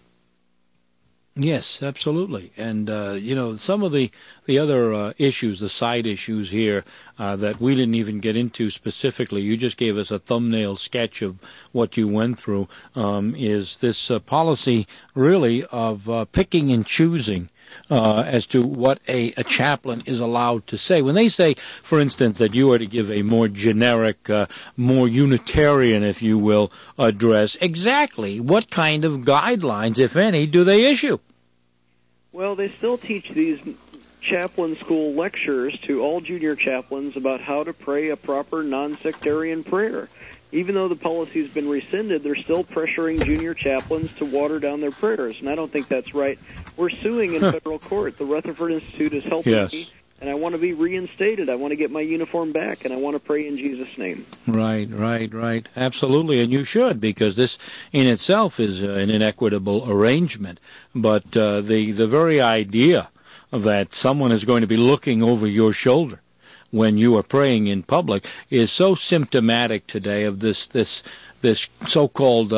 Yes, absolutely. And, some of the other issues, the side issues here that we didn't even get into specifically, you just gave us a thumbnail sketch of what you went through, is this policy really of picking and choosing as to what a chaplain is allowed to say. When they say, for instance, that you are to give a more generic, more Unitarian, if you will, address, exactly what kind of guidelines, if any, do they issue? Well, they still teach these chaplain school lectures to all junior chaplains about how to pray a proper non-sectarian prayer. Even though the policy's been rescinded, they're still pressuring junior chaplains to water down their prayers, and I don't think that's right. We're suing in federal court. The Rutherford Institute is helping me, and I want to be reinstated. I want to get my uniform back, and I want to pray in Jesus' name. Right. Absolutely, and you should, because this in itself is an inequitable arrangement. But the very idea that someone is going to be looking over your shoulder when you are praying in public is so symptomatic today of this so-called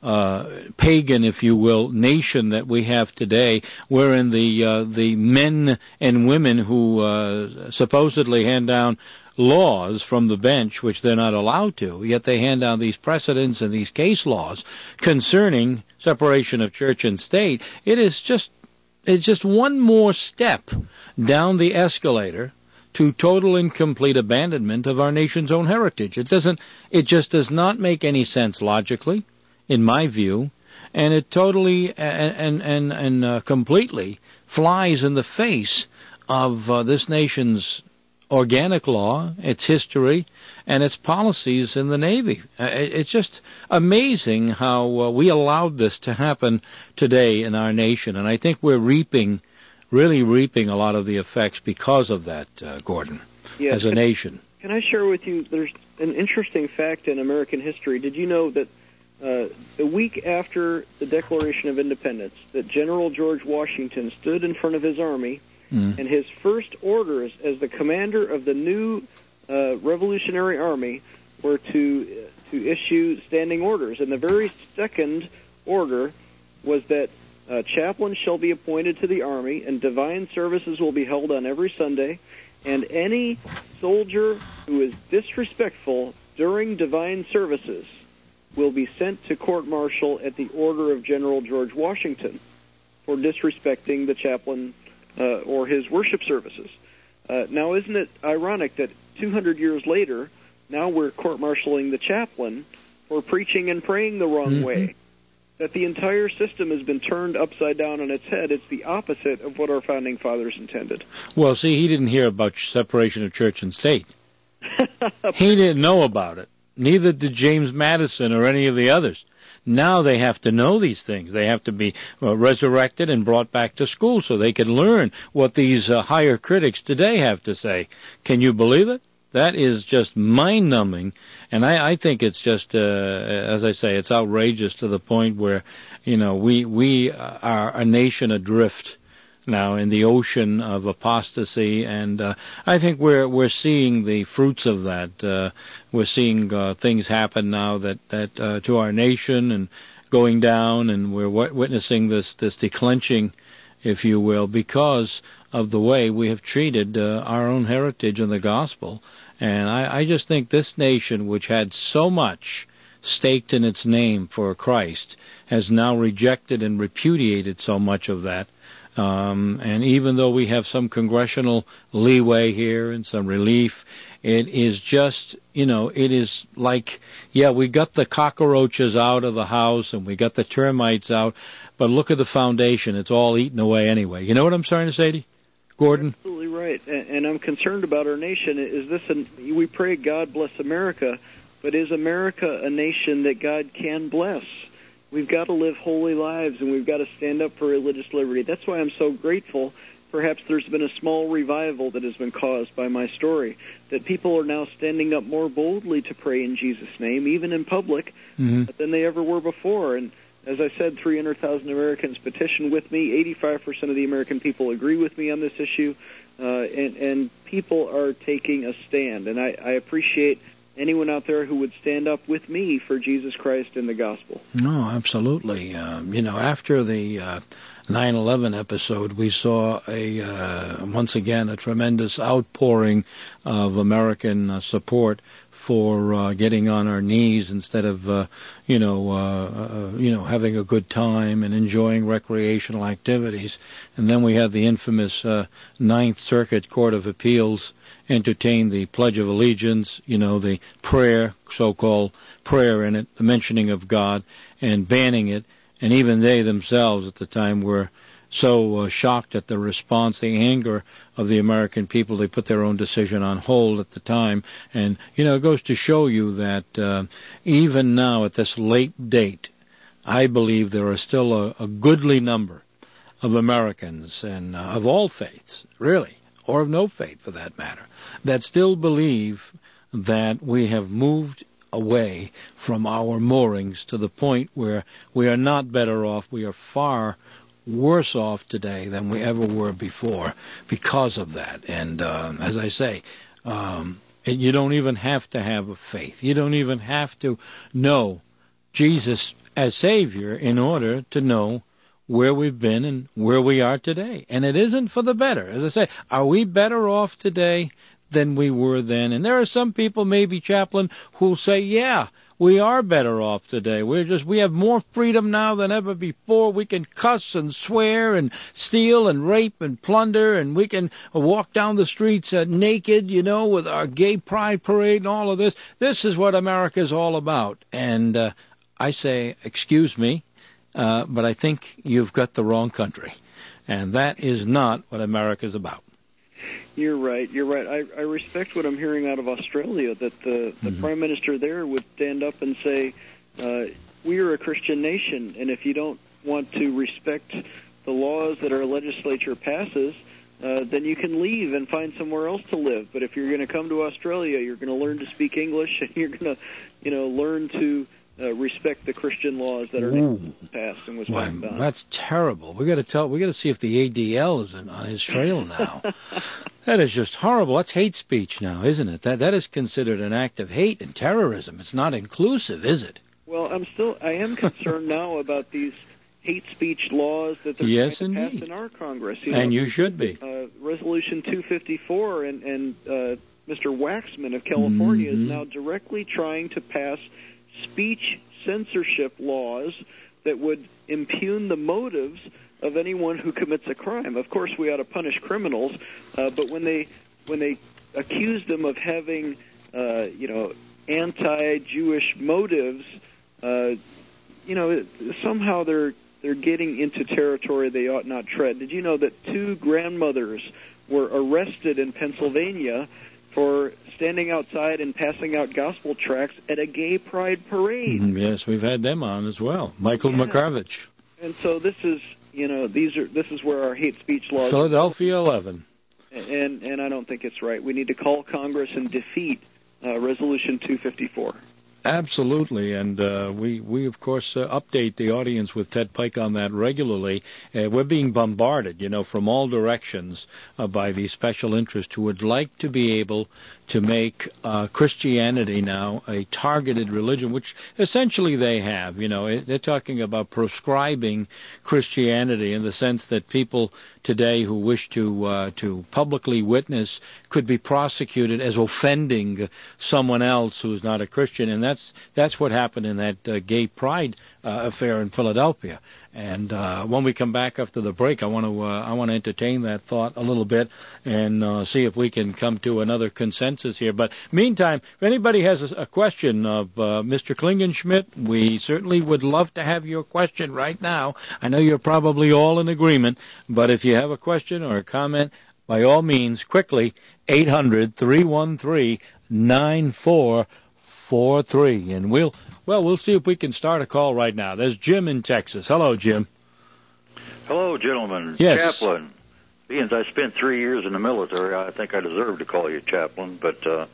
pagan, if you will, nation that we have today, wherein the men and women who supposedly hand down laws from the bench, which they're not allowed to, yet they hand down these precedents and these case laws concerning separation of church and state. It's just one more step down the escalator to total and complete abandonment of our nation's own heritage. It just does not make any sense logically, in my view, and it totally and completely flies in the face of this nation's organic law, its history, and its policies in the Navy. It's just amazing how we allowed this to happen today in our nation, and I think we're really reaping a lot of the effects because of that, Gordon, as a nation. Can I share with you, there's an interesting fact in American history. Did you know that the week after the Declaration of Independence, that General George Washington stood in front of his army, and his first orders as the commander of the new Revolutionary Army were to issue standing orders. And the very second order was that chaplains shall be appointed to the Army, and divine services will be held on every Sunday, and any soldier who is disrespectful during divine services will be sent to court-martial at the order of General George Washington for disrespecting the chaplain or his worship services. Now, isn't it ironic that 200 years later, now we're court-martialing the chaplain for preaching and praying the wrong way? That the entire system has been turned upside down on its head. It's the opposite of what our founding fathers intended. Well, see, he didn't hear about separation of church and state. He didn't know about it. Neither did James Madison or any of the others. Now they have to know these things. They have to be resurrected and brought back to school so they can learn what these higher critics today have to say. Can you believe it? That is just mind-numbing, and I think it's just, as I say, it's outrageous to the point where, we are a nation adrift now in the ocean of apostasy, and I think we're seeing the fruits of that. We're seeing things happen now that to our nation and going down, and we're witnessing this declenching, if you will, because of the way we have treated our own heritage and the gospel. And I just think this nation, which had so much staked in its name for Christ, has now rejected and repudiated so much of that. And even though we have some congressional leeway here and some relief, it is just, it is like, we got the cockroaches out of the house and we got the termites out, but look at the foundation. It's all eaten away anyway. You know what I'm trying to say to you, Gordon? You're absolutely right, and I'm concerned about our nation. We pray God bless America, but is America a nation that God can bless? We've got to live holy lives, and we've got to stand up for religious liberty. That's why I'm so grateful. Perhaps there's been a small revival that has been caused by my story, that people are now standing up more boldly to pray in Jesus' name, even in public, than they ever were before. And as I said, 300,000 Americans petitioned with me. 85% of the American people agree with me on this issue, and people are taking a stand. And I appreciate anyone out there who would stand up with me for Jesus Christ and the gospel. No, absolutely. After the 9/11 episode, we saw once again a tremendous outpouring of American support for getting on our knees instead of having a good time and enjoying recreational activities. And then we had the infamous Ninth Circuit Court of Appeals entertain the Pledge of Allegiance, the prayer, so-called prayer in it, the mentioning of God, and banning it. And even they themselves at the time were so shocked at the response, the anger of the American people, they put their own decision on hold at the time. And, it goes to show you that even now at this late date, I believe there are still a goodly number of Americans, and of all faiths, really, or of no faith for that matter, that still believe that we have moved away from our moorings to the point where we are not better off, we are far worse off today than we ever were before because of that. And as I say, you don't even have to have a faith. You don't even have to know Jesus as Savior in order to know where we've been and where we are today. And it isn't for the better. As I say, are we better off today than we were then? And there are some people, maybe, Chaplain, who'll say, yeah, we are better off today. We have more freedom now than ever before. We can cuss and swear and steal and rape and plunder, and we can walk down the streets naked, with our gay pride parade and all of this. This is what America is all about. And I say, excuse me, but I think you've got the wrong country. And that is not what America is about. You're right. I respect what I'm hearing out of Australia, that the Prime Minister there would stand up and say, we are a Christian nation, and if you don't want to respect the laws that our legislature passes, then you can leave and find somewhere else to live. But if you're going to come to Australia, you're going to learn to speak English, and you're going to, learn to respect the Christian laws that are passed and was passed on. That's terrible. We got to see if the ADL is on his trail now. That is just horrible. That's hate speech now, isn't it? That is considered an act of hate and terrorism. It's not inclusive, is it? Well, I am concerned now about these hate speech laws that they're trying to pass in our Congress. You should be. Resolution 254 and Mr. Waxman of California is now directly trying to pass speech censorship laws that would impugn the motives of anyone who commits a crime. Of course, we ought to punish criminals, but when they accuse them of having, anti-Jewish motives, somehow they're getting into territory they ought not tread. Did you know that 2 grandmothers were arrested in Pennsylvania for standing outside and passing out gospel tracts at a gay pride parade? Yes, we've had them on as well. Michael McCarvich. And so this is, this is where our hate speech laws. Philadelphia 11. And I don't think it's right. We need to call Congress and defeat Resolution 254. Absolutely, and we of course update the audience with Ted Pike on that regularly. We're being bombarded, from all directions by these special interests who would like to be able to make Christianity now a targeted religion, which essentially they have. They're talking about proscribing Christianity in the sense that people today who wish to publicly witness could be prosecuted as offending someone else who's not a Christian, and that's what happened in that gay pride affair in Philadelphia. And when we come back after the break, I want to entertain that thought a little bit and see if we can come to another consensus here. But meantime, if anybody has a question of Mr. Klingenschmitt, we certainly would love to have your question right now. I know you're probably all in agreement, but if you have a question or a comment, by all means, quickly, 800-313-9443, and we'll see if we can start a call right now. There's Jim in Texas. Hello, Jim. Hello, gentlemen. Yes. Chaplain. Being I spent 3 years in the military, I think I deserve to call you chaplain, but the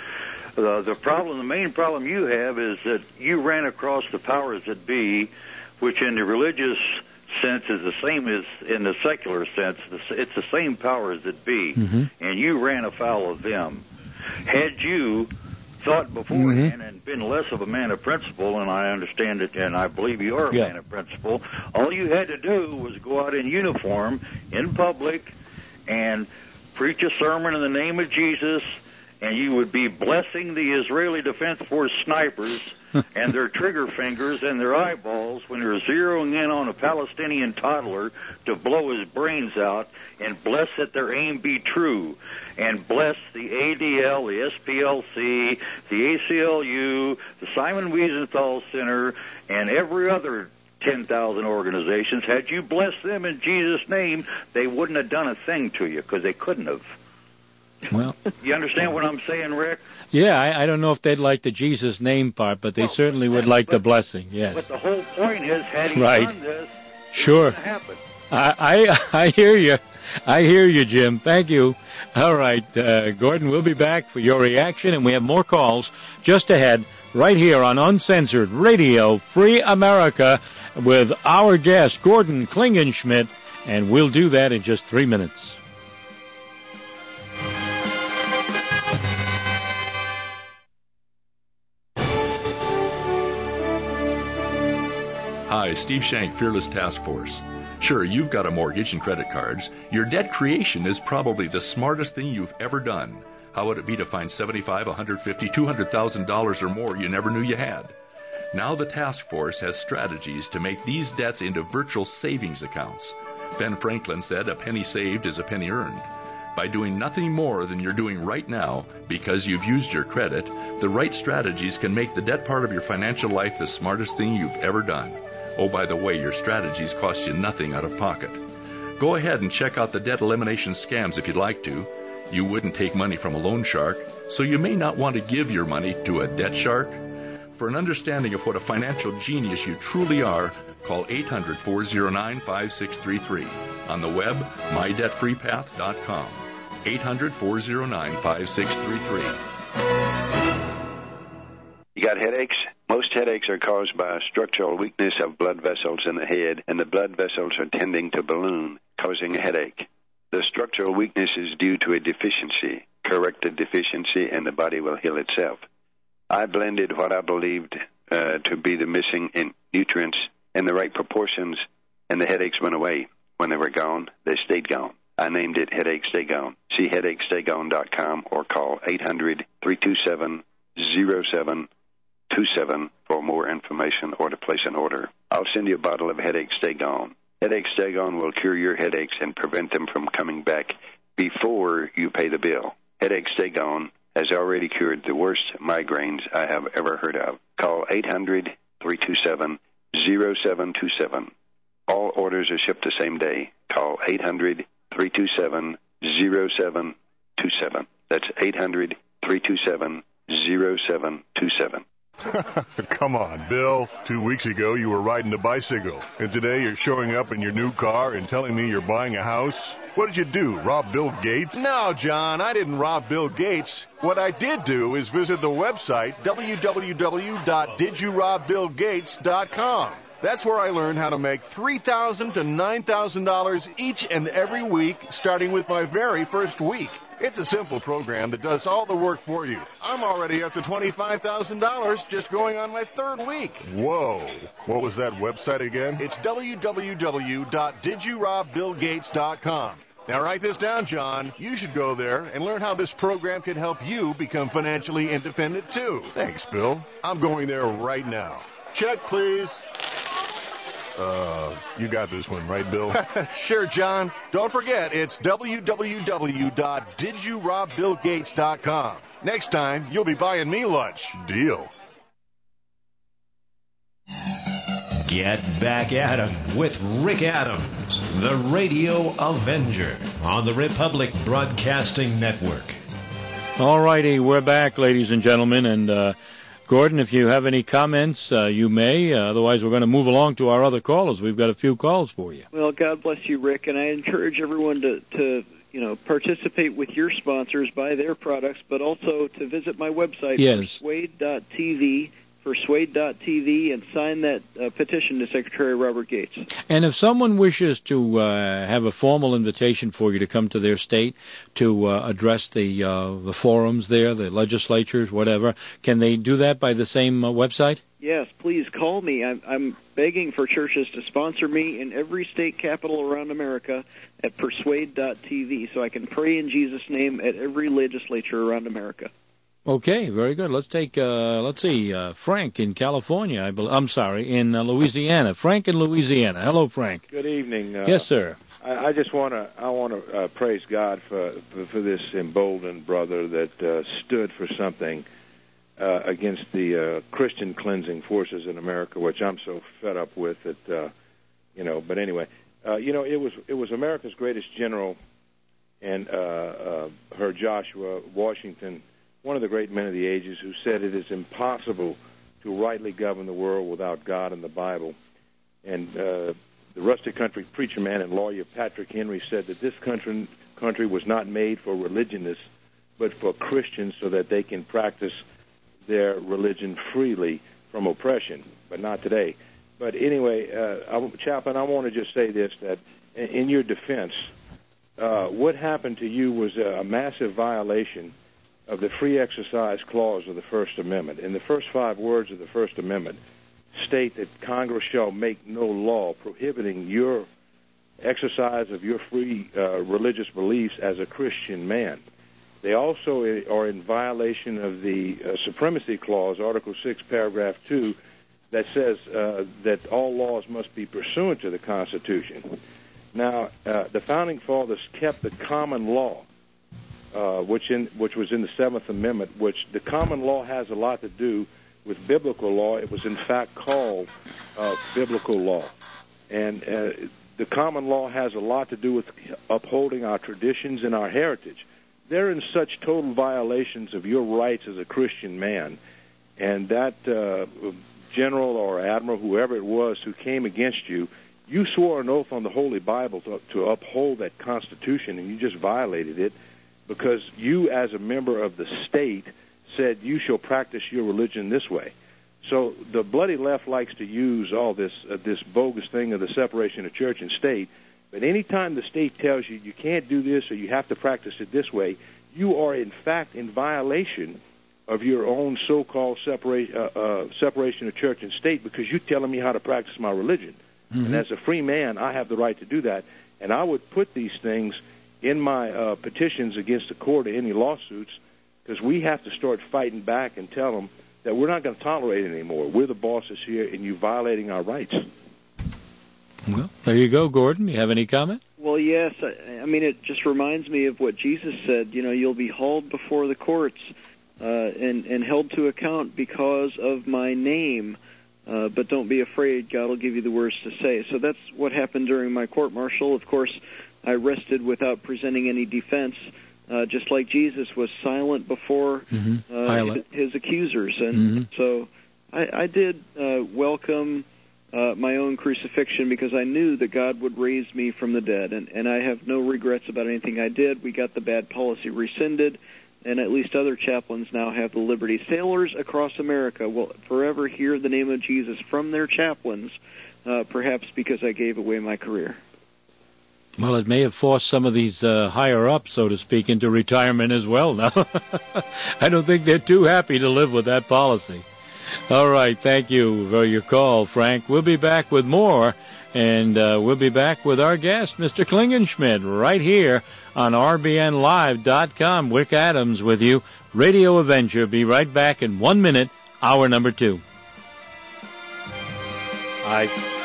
main problem you have is that you ran across the powers that be, which in the religious sense is the same as in the secular sense. It's the same powers that be, and you ran afoul of them. Had you thought beforehand and been less of a man of principle, and I understand it, and I believe you are a man of principle. All you had to do was go out in uniform, in public, and preach a sermon in the name of Jesus, and you would be blessing the Israeli Defense Force snipers and their trigger fingers and their eyeballs when they're zeroing in on a Palestinian toddler to blow his brains out, and bless that their aim be true, and bless the ADL, the SPLC, the ACLU, the Simon Wiesenthal Center, and every other 10,000 organizations. Had you blessed them in Jesus' name, they wouldn't have done a thing to you, because they couldn't have. Well, you understand what I'm saying, Rick? Yeah, I don't know if they'd like the Jesus name part, but they certainly would like the blessing, yes. But the whole point is, had he done this, sure. it wouldn't happen. I hear you. I hear you, Jim. Thank you. All right, Gordon, we'll be back for your reaction, and we have more calls just ahead right here on Uncensored Radio Free America with our guest, Gordon Klingenschmitt, and we'll do that in just 3 minutes. Hi, Steve Shank, Fearless Task Force. Sure, you've got a mortgage and credit cards. Your debt creation is probably the smartest thing you've ever done. How would it be to find $75,000, $150,000, $200,000 or more you never knew you had? Now the task force has strategies to make these debts into virtual savings accounts. Ben Franklin said, "A penny saved is a penny earned." By doing nothing more than you're doing right now because you've used your credit, the right strategies can make the debt part of your financial life the smartest thing you've ever done. Oh, by the way, your strategies cost you nothing out of pocket. Go ahead and check out the debt elimination scams if you'd like to. You wouldn't take money from a loan shark, so you may not want to give your money to a debt shark. For an understanding of what a financial genius you truly are, call 800-409-5633. On the web, mydebtfreepath.com. 800-409-5633. You got headaches? Most headaches are caused by a structural weakness of blood vessels in the head, and the blood vessels are tending to balloon, causing a headache. The structural weakness is due to a deficiency. Correct the deficiency, and the body will heal itself. I blended what I believed to be the missing nutrients in the right proportions, and the headaches went away. When they were gone, they stayed gone. I named it Headache Stay Gone. See headachestay-gone.com or call 800-327-0727 for more information or to place an order. I'll send you a bottle of Headache Stay Gone. Headache Stay Gone will cure your headaches and prevent them from coming back before you pay the bill. Headache Stay Gone has already cured the worst migraines I have ever heard of. Call 800-327-0727. All orders are shipped the same day. Call 800-327-0727. That's 800-327-0727. Come on, Bill. 2 weeks ago, you were riding a bicycle. And today, you're showing up in your new car and telling me you're buying a house? What did you do, rob Bill Gates? No, John, I didn't rob Bill Gates. What I did do is visit the website, www.didyourobBillGates.com. That's where I learned how to make $3,000 to $9,000 each and every week, starting with my very first week. It's a simple program that does all the work for you. I'm already up to $25,000 just going on my third week. Whoa. What was that website again? It's www.didyourobBillGates.com. Now write this down, John. You should go there and learn how this program can help you become financially independent, too. Thanks, Bill. I'm going there right now. Check, please. You got this one, right, Bill? Sure, John. Don't forget, it's www.didyourobBillGates.com. Next time, you'll be buying me lunch. Deal. Get back at him with Rick Adams, the Radio Avenger, on the Republic Broadcasting Network. All righty, we're back, ladies and gentlemen, and Gordon, if you have any comments, you may. Otherwise, we're going to move along to our other callers. We've got a few calls for you. Well, God bless you, Rick, and I encourage everyone to participate with your sponsors, buy their products, but also to visit my website, yes. Persuade.tv, Persuade.tv and sign that petition to Secretary Robert Gates. And if someone wishes to have a formal invitation for you to come to their state to address the forums there, the legislatures, whatever, can they do that by the same website? Yes, please call me. I'm begging for churches to sponsor me in every state capital around America at Persuade.tv so I can pray in Jesus' name at every legislature around America. Okay, very good. Let's take, Frank in California. In Louisiana. Frank in Louisiana. Hello, Frank. Good evening. Yes, sir. I just want to praise God for this emboldened brother that stood for something against the Christian cleansing forces in America, which I'm so fed up with that, But anyway, it was America's greatest general, and her Joshua Washington, one of the great men of the ages, who said it is impossible to rightly govern the world without God and the Bible. And the rustic country preacher man and lawyer Patrick Henry said that this country was not made for religionists, but for Christians so that they can practice their religion freely from oppression, but not today. But anyway, Chaplain, I want to just say this, that in your defense, what happened to you was a massive violation of the free exercise clause of the First Amendment. In the first 5 words of the First Amendment state that Congress shall make no law prohibiting your exercise of your free religious beliefs as a Christian man. They also are in violation of the Supremacy Clause, Article 6, Paragraph 2, that says that all laws must be pursuant to the Constitution. Now, the Founding Fathers kept the common law, which was in the Seventh Amendment, which the common law has a lot to do with biblical law. It was in fact called biblical law. And the common law has a lot to do with upholding our traditions and our heritage. They're in such total violations of your rights as a Christian man. And that general or admiral, whoever it was who came against you, you swore an oath on the Holy Bible to uphold that Constitution, and you just violated it because you, as a member of the state, said you shall practice your religion this way. So the bloody left likes to use all this bogus thing of the separation of church and state. But any time the state tells you you can't do this or you have to practice it this way, you are in fact in violation of your own so-called separation of church and state because you're telling me how to practice my religion. Mm-hmm. And as a free man, I have the right to do that. And I would put these things in my petitions against the court or any lawsuits because we have to start fighting back and tell them that we're not going to tolerate it anymore. We're the bosses here, and you're violating our rights. Well, there you go, Gordon. You have any comment? Well, yes. I mean, it just reminds me of what Jesus said. You know, you'll be hauled before the courts and held to account because of my name. But don't be afraid. God will give you the words to say. So that's what happened during my court-martial. Of course, I rested without presenting any defense, just like Jesus was silent before his accusers. And so I did welcome my own crucifixion because I knew that God would raise me from the dead. And I have no regrets about anything I did. We got the bad policy rescinded, and at least other chaplains now have the liberty. Sailors across America will forever hear the name of Jesus from their chaplains, perhaps because I gave away my career. Well, it may have forced some of these higher-ups, so to speak, into retirement as well now. I don't think they're too happy to live with that policy. All right, thank you for your call, Frank. We'll be back with more, and we'll be back with our guest, Mr. Klingenschmitt, right here on RBNLive.com. Wick Adams with you, Radio Avenger. Be right back in 1 minute, hour number 2.